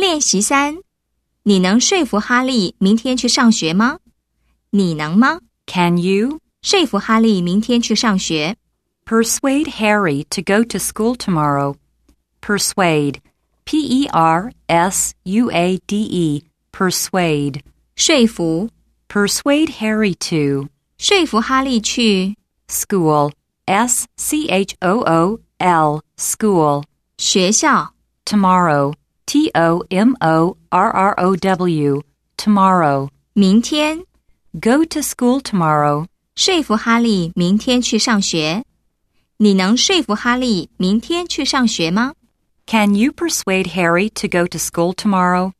练习3，你能说服哈利明天去上学吗？你能吗？ Can you 说服哈利明天去上学。 persuade Harry to go to school tomorrow? Persuade. P-E-R-S-U-A-D-E. Persuade. 说服 Persuade Harry to 说服哈利去 school. S-C-H-O-O-L. School. 学校 Tomorrow. T-O-M-O-R-R-O-W. Tomorrow. 明天 Go to school tomorrow. 说服哈利明天去上学。你能说服哈利明天去上学吗？ Can you persuade Harry to go to school tomorrow?